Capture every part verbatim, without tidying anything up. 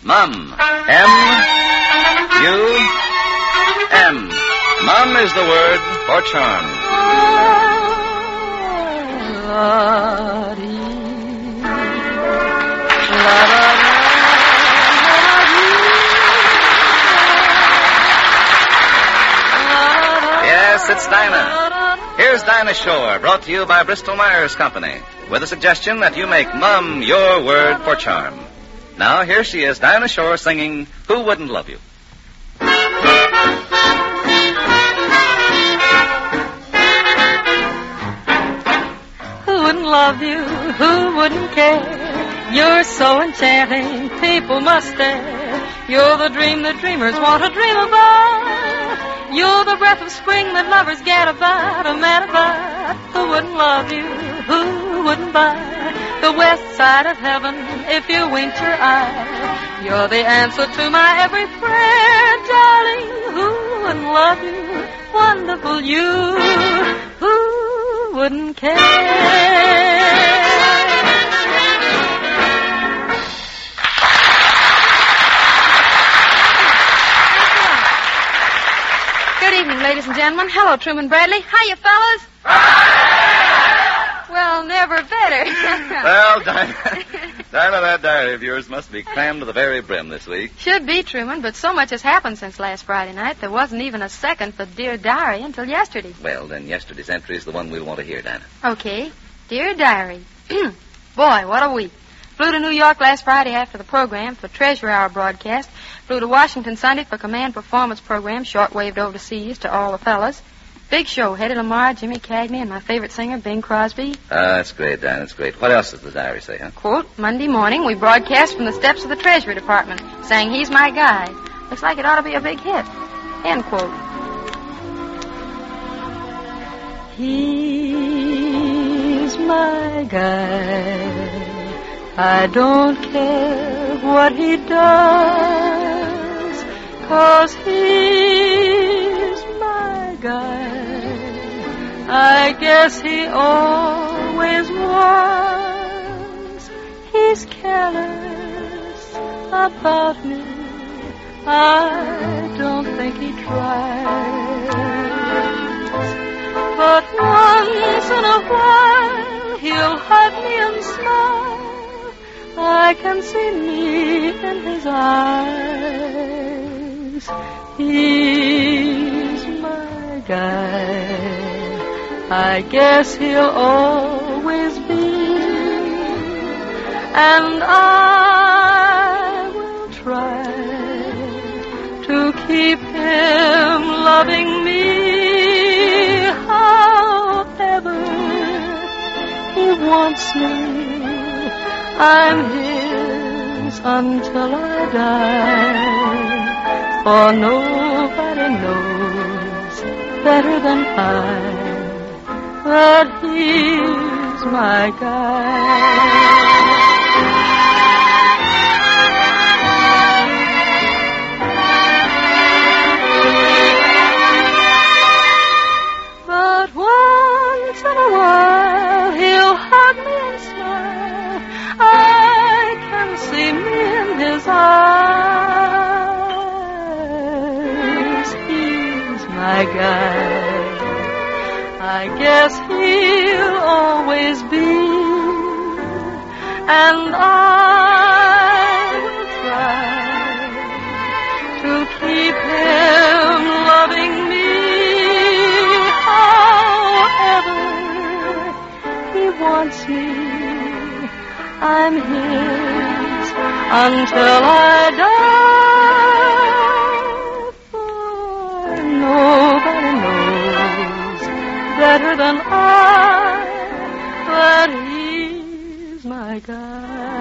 Mum. M U M. Mum is the word for charm. Yes, it's Dinah. Here's Dinah Shore, brought to you by Bristol-Myers Company, with a suggestion that you make Mum your word for charm. Now, here she is, Dinah Shore, singing Who Wouldn't Love You? Who wouldn't love you? Who wouldn't care? You're so enchanting, people must stare. You're the dream that dreamers want to dream about. You're the breath of spring that lovers get about, a man about. Who wouldn't love you? Who wouldn't buy the west side of heaven if you winked your eye? You're the answer to my every prayer, darling. Who wouldn't love you? Wonderful you. Who wouldn't care? Good evening, ladies and gentlemen. Hello, Truman Bradley. Hiya, fellas. Well, never better. Well, Dinah, Dinah, that diary of yours must be crammed to the very brim this week. Should be, Truman, but so much has happened since last Friday night, there wasn't even a second for Dear Diary until yesterday. Well, then yesterday's entry is the one we'll want to hear, Dinah. Okay. Dear Diary. Boy, what a week. Flew to New York last Friday after the program for Treasure Hour broadcast. Flew to Washington Sunday for Command Performance program, short-waved overseas to all the fellas. Big show, Hedy Lamarr, Jimmy Cagney, and my favorite singer, Bing Crosby. Ah, that's great, Dan. That's great. What else does the diary say, huh? Quote, Monday morning, we broadcast from the steps of the Treasury Department, saying he's my guy. Looks like it ought to be a big hit. End quote. He's my guy. I don't care what he does, 'cause he's my guy. I guess he always was. He's careless about me. I don't think he tries. But once in a while he'll hug me and smile. I can see me in his eyes. He's my guy. I guess he'll always be. And I will try to keep him loving me. However he wants me, I'm his until I die. For nobody knows better than I that he's my guy. But once in a while he'll hug me and smile. I can see me in his eyes. He's my guy. I guess he'll always be. And I will try to keep him loving me. However he wants me, I'm his until I die. For nobody knows better than I that he's my guy.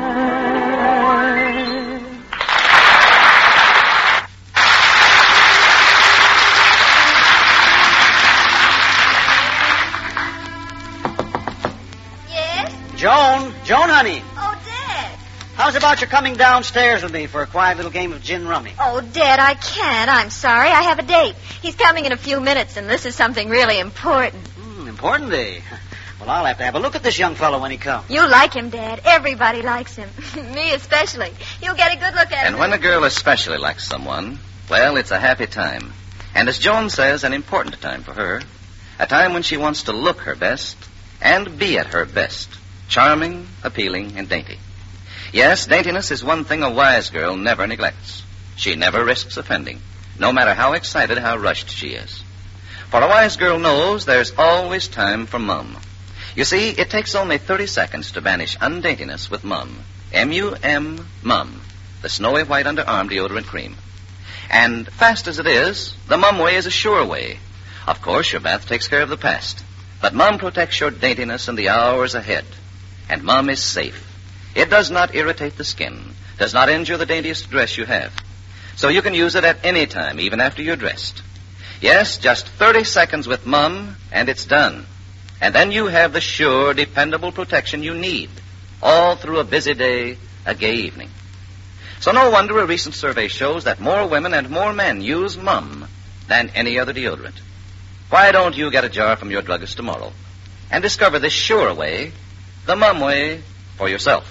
Yes? Joan, Joan, honey. Oh, Dad. How's about you coming downstairs with me for a quiet little game of gin rummy? Oh, Dad, I can't. I'm sorry. I have a date. He's coming in a few minutes, and this is something really important. Hmm, important, eh? Well, I'll have to have a look at this young fellow when he comes. You like him, Dad. Everybody likes him. Me especially. You'll get a good look at him. And when a girl especially likes someone, well, it's a happy time. And as Joan says, an important time for her. A time when she wants to look her best and be at her best. Charming, appealing, and dainty. Yes, daintiness is one thing a wise girl never neglects. She never risks offending, no matter how excited, how rushed she is. For a wise girl knows there's always time for Mum. You see, it takes only thirty seconds to banish undaintiness with Mum. M U M, Mum, the snowy white underarm deodorant cream. And fast as it is, the Mum way is a sure way. Of course, your bath takes care of the past. But Mum protects your daintiness in the hours ahead. And Mum is safe. It does not irritate the skin, does not injure the daintiest dress you have. So you can use it at any time, even after you're dressed. Yes, just thirty seconds with Mum, and it's done. And then you have the sure, dependable protection you need, all through a busy day, a gay evening. So no wonder a recent survey shows that more women and more men use Mum than any other deodorant. Why don't you get a jar from your druggist tomorrow and discover this sure way, the Mum way, for yourself?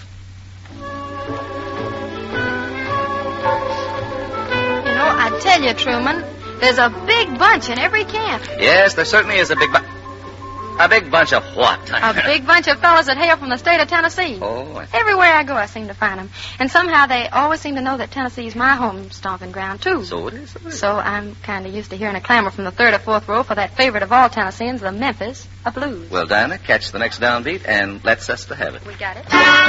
You know, I tell you, Truman, there's a big bunch in every camp. Yes, there certainly is a big bunch. A big bunch of what? A big bunch of fellas that hail from the state of Tennessee. Oh, I... Everywhere I go, I seem to find them. And somehow they always seem to know that Tennessee's my home stomping ground, too. So it is. So, it is. So I'm kind of used to hearing a clamor from the third or fourth row for that favorite of all Tennesseans, the Memphis a blues. Well, Dinah, catch the next downbeat and let's us to have it. We got it.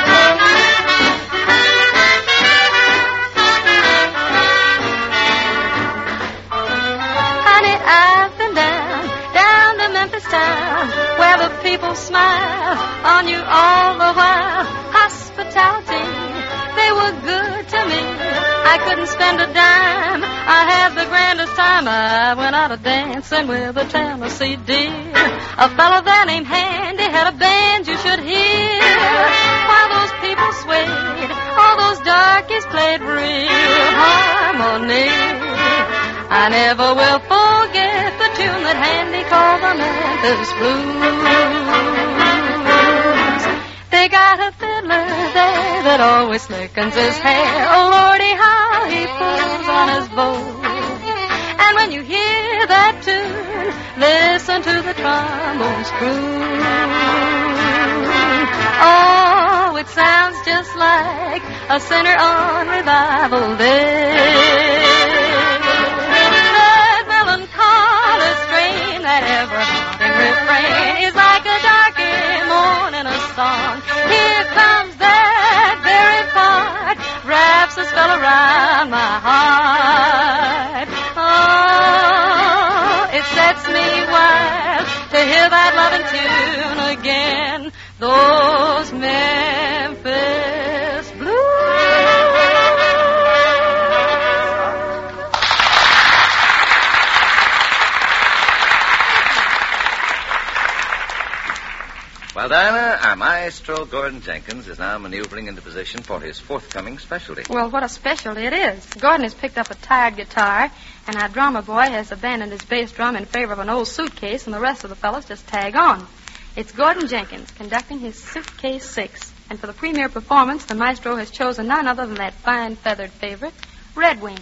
Honey, I've been down, down to Memphis town, where the people smile on you all the while. Hospitality, they were good to me. I couldn't spend a dime. I had the grandest time. I went out a dancing with a Tennessee dear. A fellow there named Handy had a band you should hear. While those people swayed, all those darkies played real harmony. I never will forget the tune that Handy called the Memphis Blues. They got a fiddler there that always slickens his hair. Oh, Lordy, how he pulls on his bow. And when you hear that tune, listen to the trombones croon. Oh, it sounds just like a sinner on revival day. That melancholy strain, that ever-haunting refrain is like a darky morning a song. Here comes that very part, wraps a spell around my heart. Oh, it sets me wild to hear that loving tune again. Those Memphis Blues. Well, Dinah, our maestro, Gordon Jenkins, is now maneuvering into position for his forthcoming specialty. Well, what a specialty it is. Gordon has picked up a tired guitar, and our drummer boy has abandoned his bass drum in favor of an old suitcase, and the rest of the fellows just tag on. It's Gordon Jenkins conducting his Suitcase Six, and for the premiere performance, the maestro has chosen none other than that fine feathered favorite, Red Wing.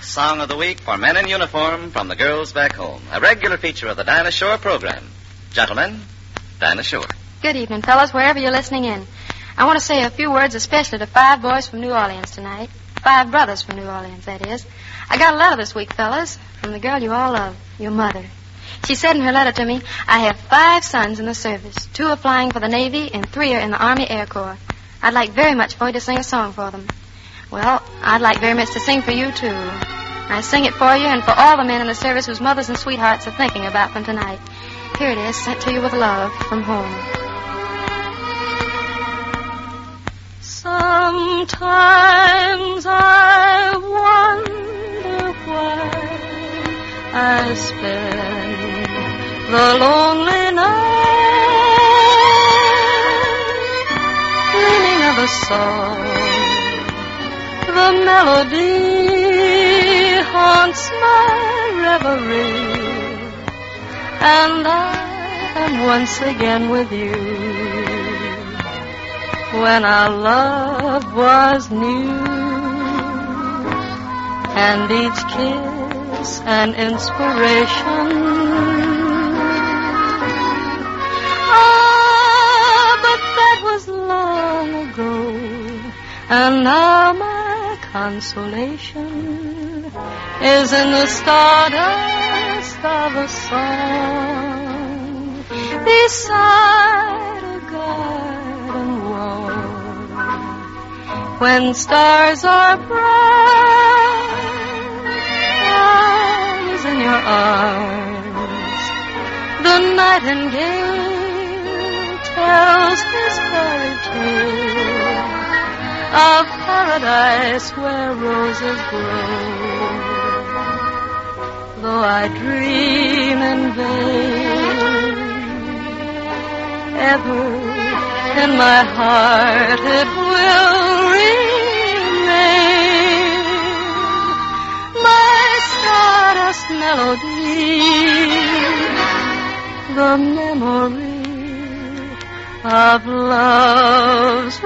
Song of the Week for Men in Uniform from the Girls Back Home. A regular feature of the Dinah Shore program. Gentlemen, Dinah Shore. Good evening, fellas, wherever you're listening in. I want to say a few words especially to five boys from New Orleans tonight. Five brothers from New Orleans, that is. I got a letter this week, fellas, from the girl you all love, your mother. She said in her letter to me, I have five sons in the service. Two are flying for the Navy and three are in the Army Air Corps. I'd like very much for you to sing a song for them. Well, I'd like very much to sing for you, too. I sing it for you and for all the men in the service whose mothers and sweethearts are thinking about them tonight. Here it is, sent to you with love from home. Sometimes I wonder why I spend the lonely night dreaming of a song. The melody haunts my reverie, and I am once again with you. When our love was new, and each kiss an inspiration. Ah, but that was long ago, and now my consolation is in the stardust of a song beside a garden wall. When stars are bright, I was in your arms. The nightingale tells his fairy tale of paradise where roses grow. Though I dream in vain, ever in my heart it will remain, my stardust melody, the memory of love's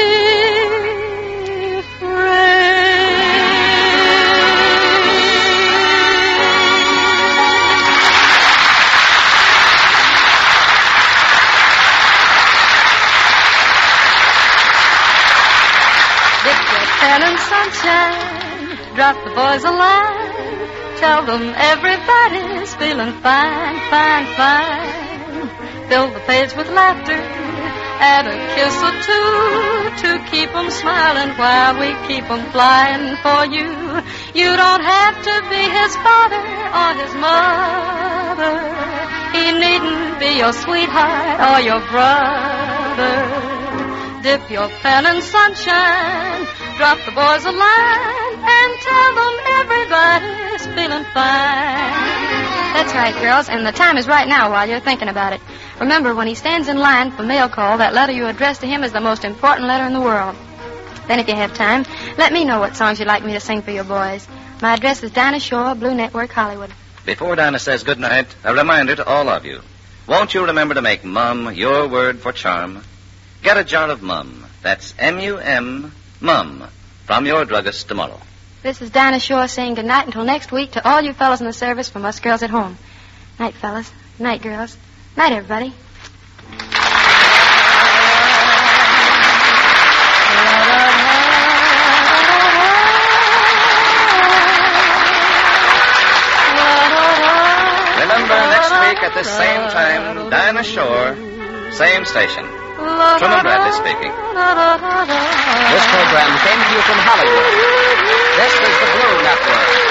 and sunshine, drop the boys a line, tell them everybody's feeling fine, fine, fine. Fill the page with laughter, add a kiss or two to keep them smiling while we keep them flying for you. You don't have to be his father or his mother. He needn't be your sweetheart or your brother. Dip your pen in sunshine, drop the boys a line, and tell them everybody's feeling fine. That's right, girls, and the time is right now while you're thinking about it. Remember, when he stands in line for mail call, that letter you address to him is the most important letter in the world. Then if you have time, let me know what songs you'd like me to sing for your boys. My address is Dinah Shore, Blue Network, Hollywood. Before Dinah says good night, a reminder to all of you. Won't you remember to make Mum your word for charm? Get a jar of Mum. That's M U M, Mum, from your druggist tomorrow. This is Dinah Shore saying good night until next week to all you fellas in the service from us girls at home. Night, fellas. Night, girls. Night, everybody. Remember, next week at this same time, Dinah Shore, same station. Truman Bradley speaking. This program came to you from Hollywood. This is the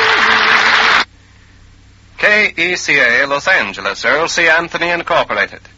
Blue Network. K E C A, Los Angeles, Earl C. Anthony Incorporated.